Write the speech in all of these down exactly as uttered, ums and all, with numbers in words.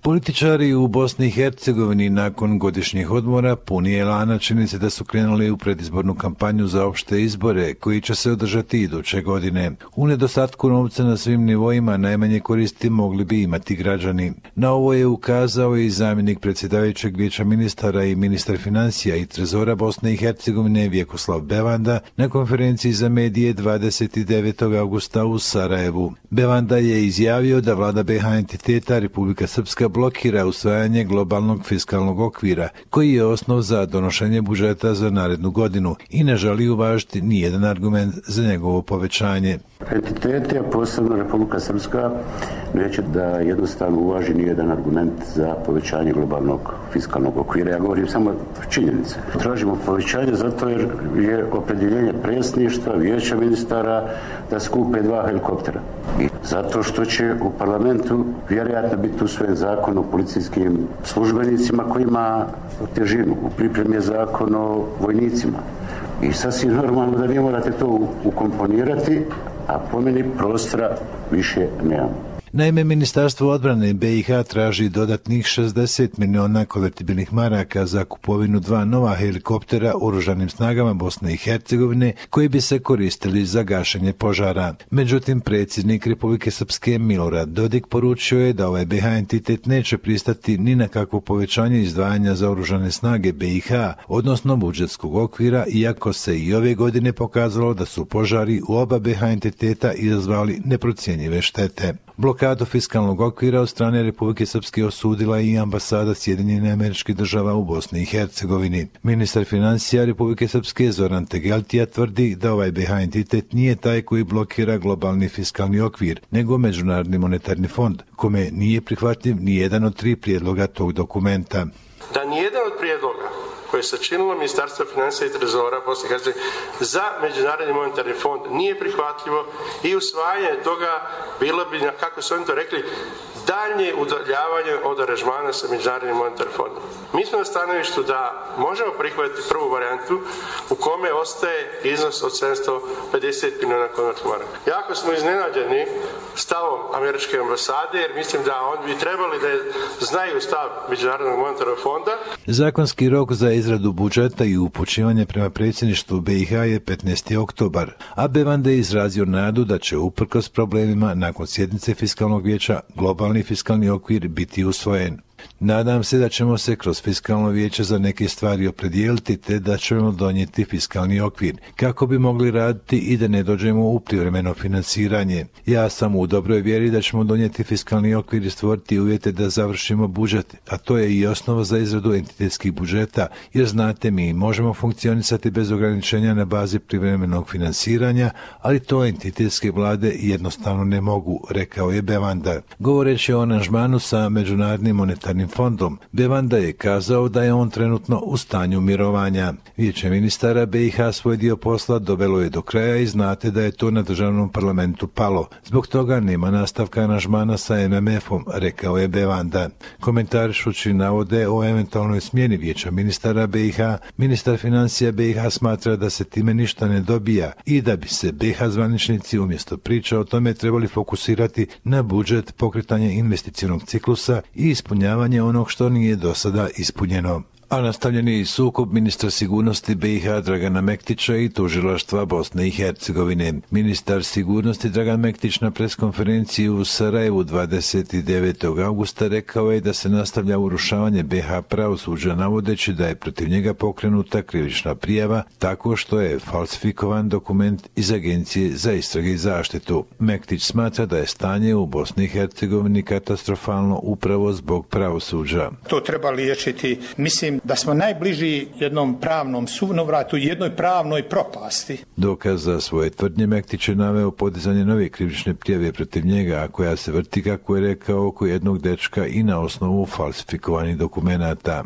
Političari u Bosni i Hercegovini nakon godišnjih odmora puni elana čini se da su krenuli u predizbornu kampanju za opšte izbore koji će se održati iduće godine. U nedostatku novca na svim nivoima najmanje koristi mogli bi imati građani. Na ovo je ukazao i zamjenik predsjedavajućeg vijeća ministara i ministar financija i trezora Bosne i Hercegovine Vjekoslav Bevanda na konferenciji za medije dvadeset devetog avgusta u Sarajevu. Bevanda je izjavio da vlada be ha entiteta Republika Srpska blokira usvajanje globalnog fiskalnog okvira, koji je osnov za donošenje budžeta za narednu godinu i ne želi uvažiti nijedan argument za njegovo povećanje. Entiteti, a posebno Republika Srpska, neće da jednostavno uvaži nijedan argument za povećanje globalnog fiskalnog okvira. Ja govorim samo činjenice. Tražimo povećanje zato jer je opredjeljenje predsjedništva, vijeća ministara da skupe dva helikoptera. I zato što će u parlamentu vjerojatno biti usvojen zakon o policijskim službenicima koji ima težinu. U pripremi je zakon o vojnicima. I sasvim normalno da vi morate to ukomponirati, a po meni prostora više nemamo. Naime, Ministarstvo odbrane be i ha traži dodatnih šezdeset miliona konvertibilnih maraka za kupovinu dva nova helikoptera oružanim snagama Bosne i Hercegovine koji bi se koristili za gašenje požara. Međutim, predsjednik Republike Srpske Milorad Dodik poručio je da ovaj be ha entitet neće pristati ni na kakvo povećanje izdvajanja za oružane snage be i ha, odnosno budžetskog okvira, iako se i ove godine pokazalo da su požari u oba be ha entiteta izazvali neprocjenjive štete. Blokadu fiskalnog okvira od strane Republike Srpske osudila i ambasada Sjedinjenih Američkih Država u Bosni i Hercegovini. Ministar financija Republike Srpske Zoran Tegeltija tvrdi da ovaj be ha entitet nije taj koji blokira globalni fiskalni okvir, nego Međunarodni monetarni fond, kome nije prihvatljiv ni jedan od tri prijedloga tog dokumenta. Da nijedan od prijedloga koje je sačinilo Ministarstvo financija i trezora Bosne i Hercegovine za Međunarodni monetarni fond nije prihvatljivo i usvajanje toga bilo bi, kako su oni to rekli, daljnje udaljavanje od aranžmana sa Međunarodnim monetarnim fondom. Mi smo na stanovištu da možemo prihvatiti prvu varijantu u kome ostaje iznos od sedamsto pedeset miliona konvertibilnih maraka. Jako smo iznenađeni stavom američke ambasade, jer mislim da oni bi trebali da znaju stav Međunarodnog monetarnog fonda. Zakonski rok za izradu budžeta i upućivanje prema predsjedništvu be i ha je petnaesti oktobar, a Bevanda je izrazio nadu da će uprkos problemima nakon sjednice fiskalnog vijeća globalni fiskalni okvir biti usvojen. Nadam se da ćemo se kroz fiskalno vijeće za neke stvari opredijeliti te da ćemo donijeti fiskalni okvir kako bi mogli raditi i da ne dođemo u privremeno financiranje. Ja sam u dobroj vjeri da ćemo donijeti fiskalni okvir i stvoriti uvjete da završimo budžet, a to je i osnova za izradu entitetskih budžeta, jer znate, mi možemo funkcionisati bez ograničenja na bazi privremenog financiranja, ali to entitetske vlade jednostavno ne mogu, rekao je Bevanda. Govoreći o aranžmanu sa Međunarodnim monetarnim fondom, Bevanda je kazao da je on trenutno u stanju mirovanja. Vijeće ministara be i ha svoj dio posla dovelo je do kraja i znate da je to na državnom parlamentu palo. Zbog toga nema nastavka aranžmana sa em em efom, rekao je Bevanda. Komentarišući navode o eventualnoj smjeni vijeća ministara be i ha, ministar financija be i ha smatra da se time ništa ne dobija i da bi se be i ha zvaničnici umjesto priča o tome trebali fokusirati na budžet, pokretanje investicionog ciklusa i ispunjavanje onog što nije do sada ispunjeno. A nastavljen je i sukob ministra sigurnosti be i ha Dragana Mektića i tužilaštva Bosne i Hercegovine. Ministar sigurnosti Dragan Mektić na preskonferenciji u Sarajevu dvadeset devetog avgusta rekao je da se nastavlja urušavanje be ha pravosuđa, navodeći da je protiv njega pokrenuta krivična prijava tako što je falsifikovan dokument iz Agencije za istrage i zaštitu. Mektić smatra da je stanje u Bosni i Hercegovini katastrofalno upravo zbog pravosuđa. To treba liječiti. Mislim da smo najbliži jednom pravnom sunovratu, jednoj pravnoj propasti. Dokaz za svoje tvrdnje Mektić je naveo podizanje nove krivične prijave protiv njega, a koja se vrti, kako je rekao, oko jednog dečka i na osnovu falsifikovanih dokumenata.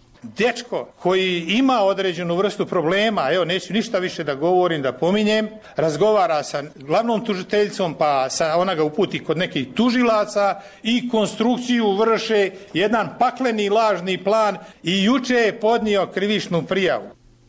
Dečko koji ima određenu vrstu problema, evo neću ništa više da govorim, da pominjem, razgovara sa glavnom tužiteljicom, pa sa, ona ga uputi kod nekih tužilaca i konstrukciju vrše jedan pakleni lažni plan i juče je podnio krivičnu prijavu.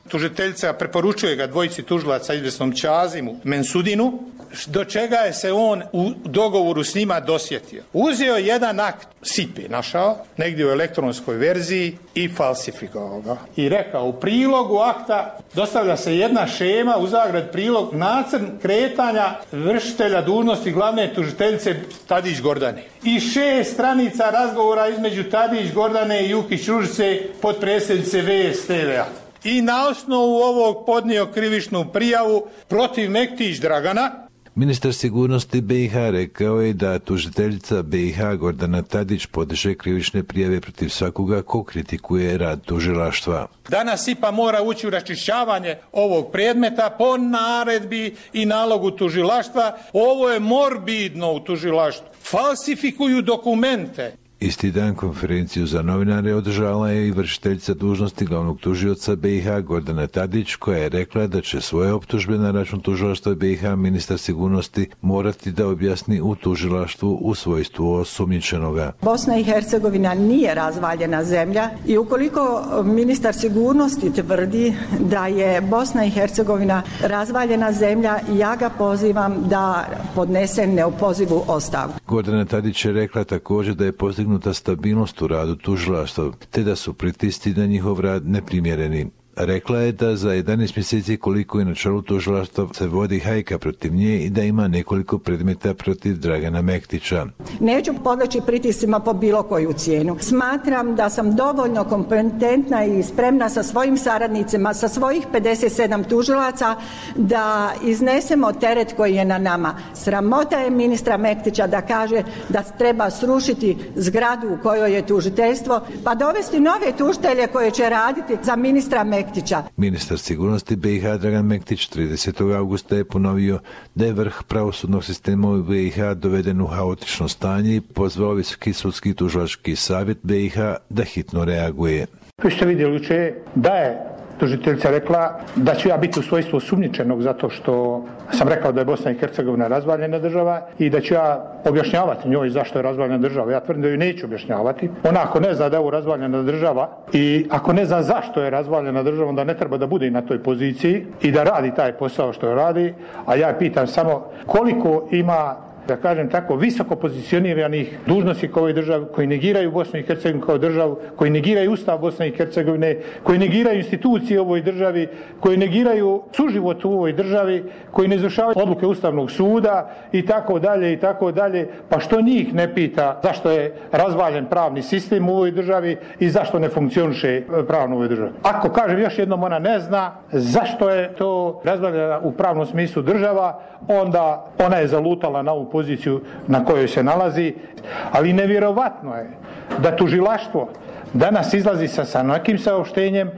tužiteljica preporučuje ga dvojici tužilaca izvjesnom Ćazimu Mensudinu, do čega je se on u dogovoru s njima dosjetio. Uzeo jedan akt S I P E našao, negdje u elektronskoj verziji i falsifikovao ga. I rekao, u prilogu akta dostavlja se jedna šema, u zagrad prilog, nacrt kretanja vršitelja dužnosti glavne tužiteljice Tadić Gordane. I šest stranica razgovora između Tadić Gordane i Jukić Ružice, potpredsjednice V S T V-a. I na osnovu ovog podnio krivičnu prijavu protiv Mektić Dragana. Ministar sigurnosti B i H rekao je da tužiteljica B i H Gordana Tadić podiže krivične prijave protiv svakoga ko kritikuje rad tužilaštva. Danas I P A mora ući u raščišćavanje ovog predmeta po naredbi i nalogu tužilaštva. Ovo je morbidno u tužilaštvu. Falsifikuju dokumente. Isti dan konferenciju za novinare održala je i vršiteljica dužnosti glavnog tužioca B i H Gordana Tadić, koja je rekla da će svoje optužbe na račun tužilaštva B i H ministar sigurnosti morati da objasni u tužilaštvu u svojstvu osumnjičenoga. Bosna i Hercegovina nije razvaljena zemlja i ukoliko ministar sigurnosti tvrdi da je Bosna i Hercegovina razvaljena zemlja, ja ga pozivam da podnese neopozivu ostavku. Gordana Tadić je rekla također da je postignuta stabilnost u radu tužilaštva, te da su pritisci na njihov rad neprimjereni. Rekla je da za jedanaest mjeseci koliko je na čelu tužilaštva se vodi hajka protiv nje i da ima nekoliko predmeta protiv Dragana Mektića. Neću podleći pritiscima po bilo koju cijenu. Smatram da sam dovoljno kompetentna i spremna sa svojim saradnicima, sa svojih pedeset sedam tužilaca, da iznesemo teret koji je na nama. Sramota je ministra Mektića da kaže da treba srušiti zgradu u kojoj je tužiteljstvo, pa dovesti nove tužitelje koje će raditi za ministra Mektića. Ministar sigurnosti B i H Dragan Mektić tridesetog augusta je ponovio da je vrh pravosudnog sistema u B i H doveden u haotično stanje i pozvao Visoki sudski tužilački savjet B i H da hitno reaguje. Vi ste vidjeli jučer da je tužiteljica rekla da ću ja biti u svojstvu osumnjičenog zato što sam rekao da je Bosna i Hercegovina razvaljena država i da ću ja objašnjavati njoj zašto je razvaljena država. Ja tvrdim da ju neću objašnjavati. Ona ako ne zna da je ovo razvaljena država i ako ne zna zašto je razvaljena država, onda ne treba da bude na toj poziciji i da radi taj posao što radi. A ja pitam samo koliko ima, da kažem tako, visoko pozicioniranih dužnosnika u ovoj državi koji negiraju Bosnu i Hercegovinu kao državu, koji negiraju Ustav Bosne i Hercegovine, koji negiraju institucije u ovoj državi, koji negiraju suživot u ovoj državi, koji ne izvršavaju odluke Ustavnog suda i tako dalje i tako dalje. Pa što njih ne pita zašto je razvaljen pravni sistem u ovoj državi i zašto ne funkcioniše pravno u ovoj državi? Ako kažem još jednom, ona ne zna zašto je to razvaljena u pravnom smislu država, onda ona je zalutala na ovu poziciju na kojoj se nalazi, ali nevjerovatno je da tužilaštvo danas izlazi sa, sa nekim saopštenjem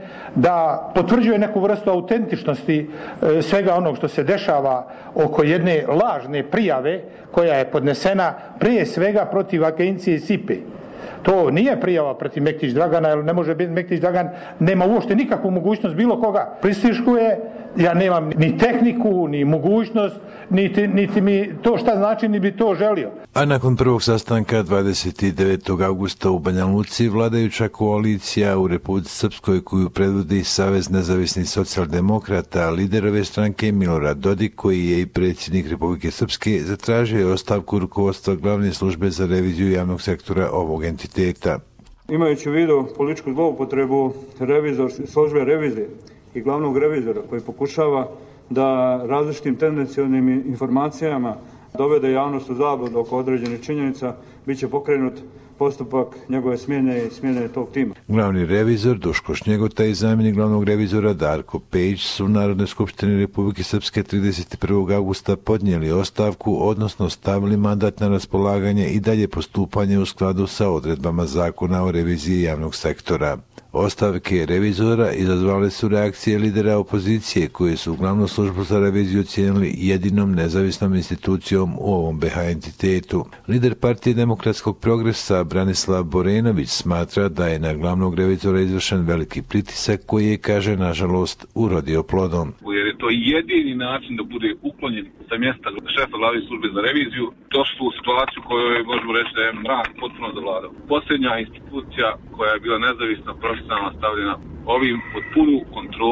da potvrđuje neku vrstu autentičnosti e, svega onog što se dešava oko jedne lažne prijave koja je podnesena prije svega protiv agencije S I P E. To nije prijava protiv Mektić Dragana, jer ne može biti Mektić Dragan, nema uopšte nikakvu mogućnost bilo koga prisluškuje. Ja nemam ni tehniku, ni mogućnost, niti, niti mi to šta znači, ni bi to želio. A nakon prvog sastanka dvadeset devetog augusta u Banja Luci, vladajuća koalicija u Republici Srpskoj koju predvodi Savez nezavisnih socijaldemokrata, lider ove stranke Milorad Dodik, koji je i predsjednik Republike Srpske, zatražio je ostavku rukovodstva glavne službe za reviziju javnog sektora ovog entiteta. Imajući u vidu političku zloupotrebu revizor, službe revizije i glavnog revizora koji pokušava da različitim tendencionalnim informacijama dovede javnost u zabludu oko određenih činjenica, bit će pokrenut postupak njegove smjene i smjene tog tima. Glavni revizor Duško Šnjegota i zamjenik glavnog revizora Darko Pejić su u Narodnoj skupštini Republike Srpske trideset prvog augusta podnijeli ostavku, odnosno stavili mandat na raspolaganje i dalje postupanje u skladu sa odredbama Zakona o reviziji javnog sektora. Ostavke revizora izazvale su reakcije lidera opozicije koji su glavnu službu za reviziju ocijenili jedinom nezavisnom institucijom u ovom B H entitetu. Lider partije Demokratskog progresa Branislav Borenović smatra da je na glavnog revizora izvršen veliki pritisak koji je, kaže, nažalost, urodio plodom. Jer je to jedini način da bude uklonjen sa mjesta šefa glavne službe za reviziju. Došlo u situaciju kojoj možemo reći da je mrak potpuno zavladao. Posljednja institucija koja je bila nezavisna, profesionalno stavljena ovim pod punu kontrolu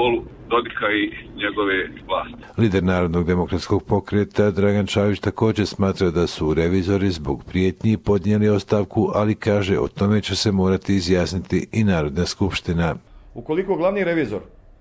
Dodika i njegove vlasti. Lider Narodnog demokratskog pokreta Dragan Čavić također smatra da su revizori zbog prijetnji podnijeli ostavku, ali kaže o tome će se morati izjasniti i Narodna skupština. Ukoliko glavni revizor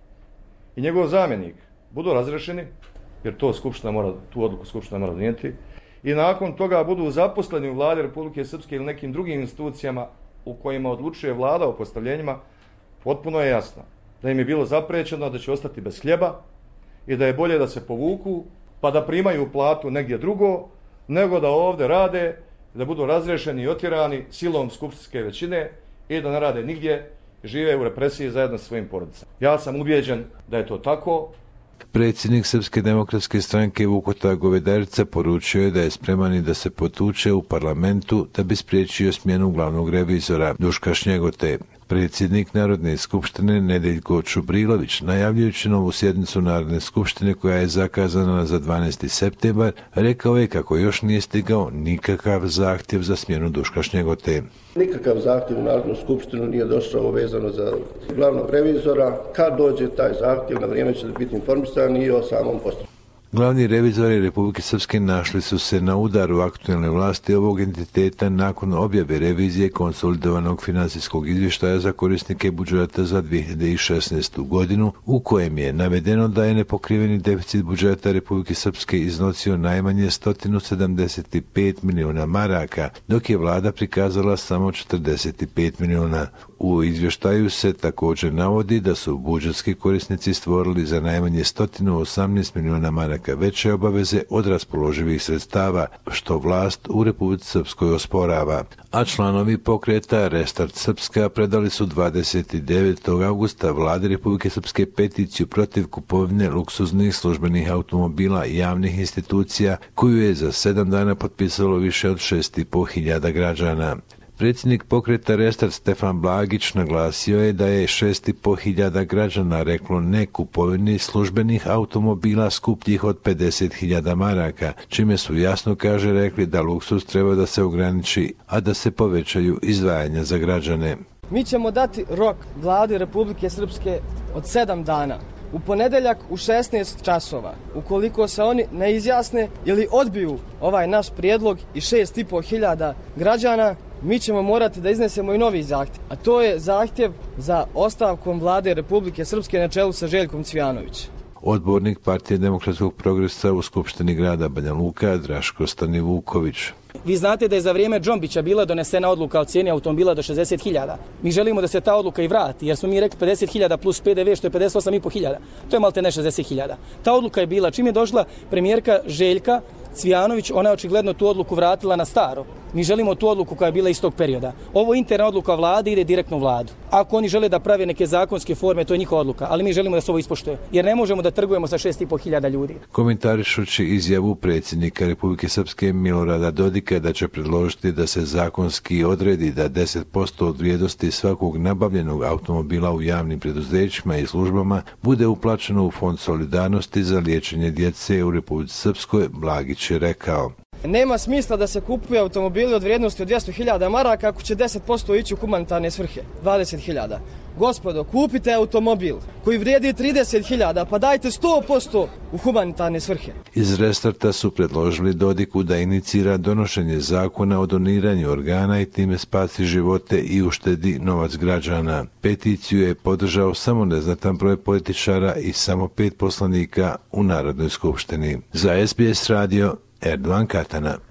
i njegov zamjenik budu razrešeni, jer to skupština mora, tu odluku skupština mora donijeti, i nakon toga budu zaposleni u Vladi Republike Srpske ili nekim drugim institucijama u kojima odlučuje vlada o postavljenjima, potpuno je jasno da im je bilo zapriječeno da će ostati bez hljeba i da je bolje da se povuku pa da primaju platu negdje drugo, nego da ovdje rade, da budu razrešeni i otjerani silom skupštinske većine i da ne rade nigdje, žive u represiji zajedno sa svojim porodicama. Ja sam ubijeđen da je to tako. Predsjednik Srpske demokratske stranke Vukota Govedarica poručio je da je spreman i da se potuče u parlamentu da bi spriječio smjenu glavnog revizora Duška Šnjegote. Predsjednik Narodne skupštine Nedeljko Čubrilović, najavljujući novu sjednicu Narodne skupštine koja je zakazana za dvanaesti septembar, rekao je kako još nije stigao nikakav zahtjev za smjenu Duška Šnjegote. Nikakav zahtjev u Narodnu skupštinu nije došao vezano za glavnog revizora. Kad dođe taj zahtjev, na vrijeme će biti informisani i o samom postupku. Glavni revizori Republike Srpske našli su se na udaru aktualne vlasti ovog entiteta nakon objave revizije konsolidovanog financijskog izvještaja za korisnike budžeta za dvije hiljade šesnaestu. godinu, u kojem je navedeno da je nepokriveni deficit budžeta Republike Srpske iznosio najmanje sto sedamdeset pet milijuna maraka, dok je vlada prikazala samo četrdeset pet milijuna. U izvještaju se također navodi da su budžetski korisnici stvorili za najmanje sto osamnaest milijuna maraka veće obaveze od raspoloživih sredstava, što vlast u Republici Srpskoj osporava. A članovi pokreta Restart Srpska predali su dvadeset devetog augusta vladi Republike Srpske peticiju protiv kupovine luksuznih službenih automobila i javnih institucija, koju je za sedam dana potpisalo više od šest i pol hiljada građana. Predsjednik pokreta Restart Stefan Blagić naglasio je da je šest i pol hiljada građana reklo ne kupovini službenih automobila skupljih od pedeset hiljada maraka, čime su jasno, kaže, rekli da luksuz treba da se ograniči, a da se povećaju izdvajanja za građane. Mi ćemo dati rok vladi Republike Srpske od sedam dana. U ponedeljak u šesnaest časova, ukoliko se oni ne izjasne ili odbiju ovaj naš prijedlog i šest i pol hiljada građana, mi ćemo morati da iznesemo i novi zahtjev, a to je zahtjev za ostavkom vlade Republike Srpske na čelu sa Željkom Cvijanovićem. Odbornik Partije demokratskog progresa u Skupštini grada Banja Luka Draško Stanivuković. Vi znate da je za vrijeme Džombića bila donesena odluka o cijeni automobila do šezdeset hiljada. Mi želimo da se ta odluka i vrati, jer smo mi rekli pedeset hiljada plus P D V, što je pedeset osam i pol hiljada. To je malte ne šezdeset hiljada. Ta odluka je bila, čim je došla premijerka Željka Cvijanović, ona je očigledno tu odluku vratila na staro. Mi želimo tu odluku koja je bila iz tog perioda. Ovo interna odluka vlade ide direktno u vladu. Ako oni žele da prave neke zakonske forme, to je njihova odluka, ali mi želimo da se ovo ispoštuje, jer ne možemo da trgujemo sa šest i pol hiljada ljudi. Komentarišući izjavu predsjednika Republike Srpske Milorada Dodika da će predložiti da se zakonski odredi da deset posto od vrijednosti svakog nabavljenog automobila u javnim preduzećima i službama bude uplaćeno u Fond solidarnosti za liječenje djece u Republici Srpskoj, Blagić je rekao. Nema smisla da se kupuje automobili od vrijednosti od dvjesto hiljada maraka ako će deset posto ići u humanitarne svrhe, dvadeset hiljada. Gospodo, kupite automobil koji vrijedi trideset hiljada, pa dajte sto posto u humanitarne svrhe. Iz Restarta su predložili Dodiku da inicira donošenje zakona o doniranju organa i time spasi živote i uštedi novac građana. Peticiju je podržao samo neznatan broj političara i samo pet poslanika u Narodnoj skupštini. Za S B S radio Erdogan Katana.